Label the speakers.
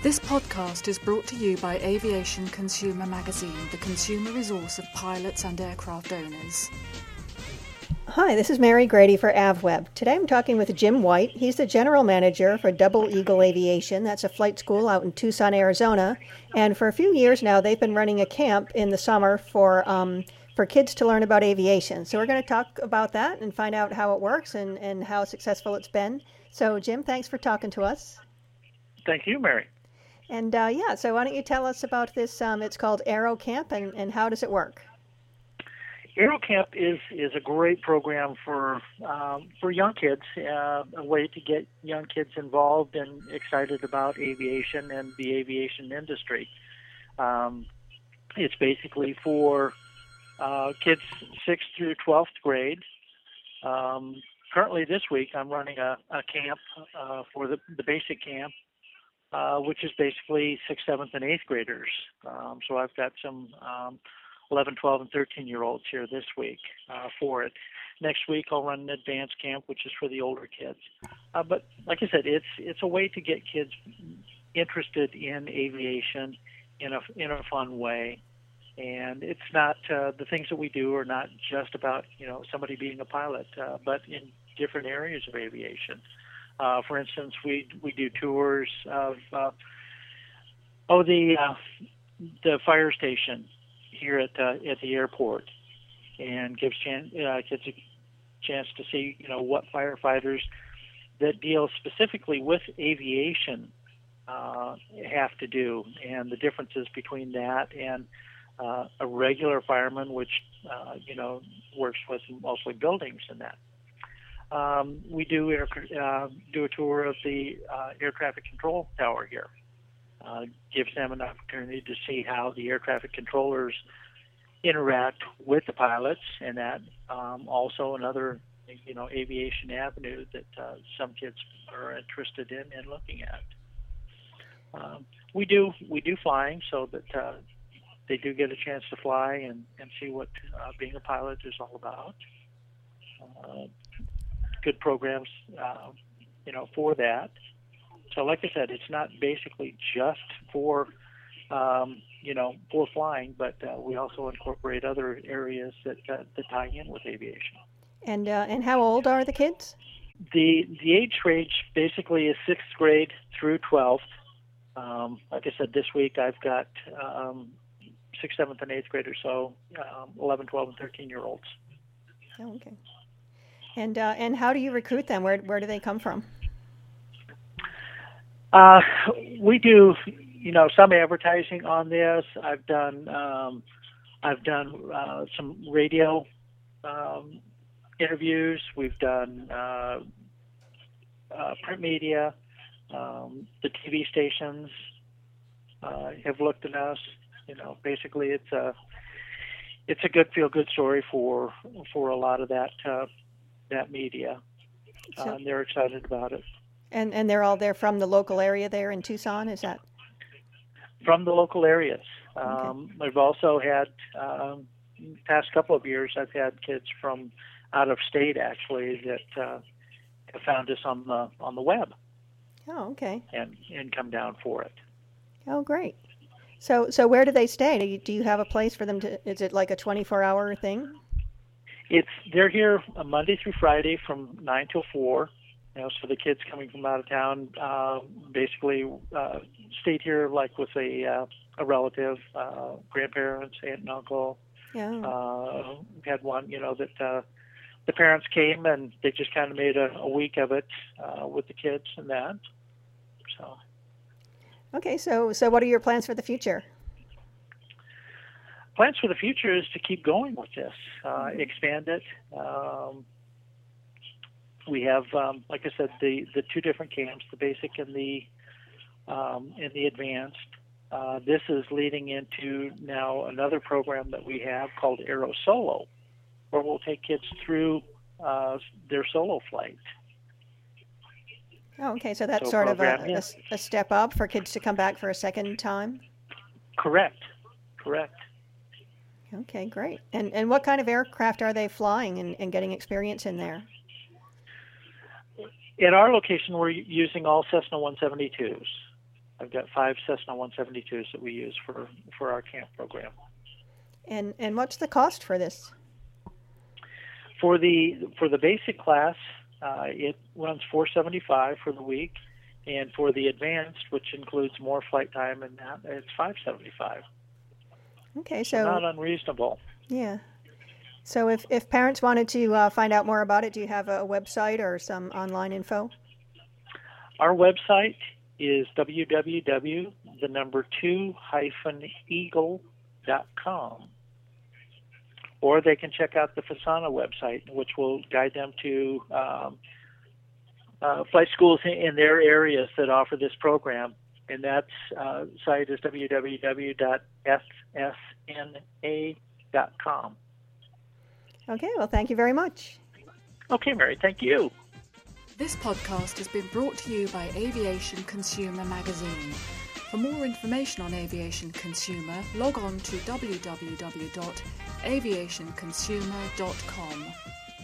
Speaker 1: This podcast is brought to you by Aviation Consumer Magazine, the consumer resource of pilots and aircraft owners.
Speaker 2: Hi, this is Mary Grady for AvWeb. Today I'm talking with Jim White. He's the general manager for Double Eagle Aviation. That's a flight school out in Tucson, Arizona. And for a few years now, they've been running a camp in the summer for kids to learn about aviation. So we're going to talk about that and find out how it works and how successful it's been. So Jim, thanks for talking to us.
Speaker 3: Thank you, Mary.
Speaker 2: And so why don't you tell us about this? It's called Aero Camp, and how does it work?
Speaker 3: Aero Camp is a great program for young kids, a way to get young kids involved and excited about aviation and the aviation industry. It's basically for kids 6th through 12th grade. Currently this week I'm running a camp for the basic camp, which is basically 6th, 7th, and 8th graders. So I've got some 11, 12, and 13-year-olds here this week for it. Next week I'll run an advanced camp, which is for the older kids. But like I said, it's a way to get kids interested in aviation in a fun way. And it's not the things that we do are not just about somebody being a pilot, but in different areas of aviation. For instance, we do tours of the fire station here at the airport, and gives kids a chance to see what firefighters that deal specifically with aviation have to do, and the differences between that and a regular fireman, which works with mostly buildings and that. We do a tour of the air traffic control tower here. Gives them an opportunity to see how the air traffic controllers interact with the pilots, and that also another aviation avenue that some kids are interested in and looking at. We do flying, so that they do get a chance to fly and see what being a pilot is all about. Good programs, for that. So, like I said, it's not basically just for flying, but we also incorporate other areas that tie in with aviation.
Speaker 2: And how old are the kids?
Speaker 3: The age range basically is 6th grade through 12th. Like I said, this week I've got 6th, 7th, and 8th graders, so 11, 12, and 13-year-olds.
Speaker 2: Oh, okay. And how do you recruit them? Where do they come from?
Speaker 3: We do, some advertising on this. I've done some radio interviews. We've done print media. The TV stations have looked at us. Basically, it's a good feel-good story for a lot of that media. And they're excited about it.
Speaker 2: And they're from the local area there in Tucson, is that?
Speaker 3: From the local areas.
Speaker 2: Okay.
Speaker 3: I've also had, past couple of years, I've had kids from out of state actually that have found us on the web.
Speaker 2: Oh, okay.
Speaker 3: And come down for it.
Speaker 2: Oh, great. So where do they stay? Do you have a place for them to? Is it like a 24-hour thing?
Speaker 3: They're here Monday through Friday from 9 till 4. So the kids coming from out of town basically stayed here like with a relative, grandparents, aunt and uncle.
Speaker 2: Yeah.
Speaker 3: We had one, that the parents came and they just kind of made a week of it with the kids and that. So.
Speaker 2: Okay, so what are your plans for the future?
Speaker 3: Plans for the future is to keep going with this, expand it. We have, like I said, the two different camps, the basic and the advanced. This is leading into now another program that we have called Aero Solo, where we'll take kids through their solo flight.
Speaker 2: Oh, okay. So that's sort of a step up for kids to come back for a second time?
Speaker 3: Correct.
Speaker 2: Okay, great. And what kind of aircraft are they flying and getting experience in there?
Speaker 3: At our location, we're using all Cessna 172s. I've got 5 Cessna 172s that we use for our camp program.
Speaker 2: And what's the cost for this?
Speaker 3: For the basic class, it runs $475 for the week, and for the advanced, which includes more flight time and that, it's $575.
Speaker 2: Okay, so
Speaker 3: not unreasonable.
Speaker 2: Yeah. So if parents wanted to find out more about it, do you have a website or some online info?
Speaker 3: Our website is www.2-eagle.com. Or they can check out the FASANA website, which will guide them to flight schools in their areas that offer this program. And that site is www.fsna.com.
Speaker 2: Okay, well, thank you very much.
Speaker 3: Okay, Mary, thank you.
Speaker 1: This podcast has been brought to you by Aviation Consumer Magazine. For more information on Aviation Consumer, log on to www.aviationconsumer.com.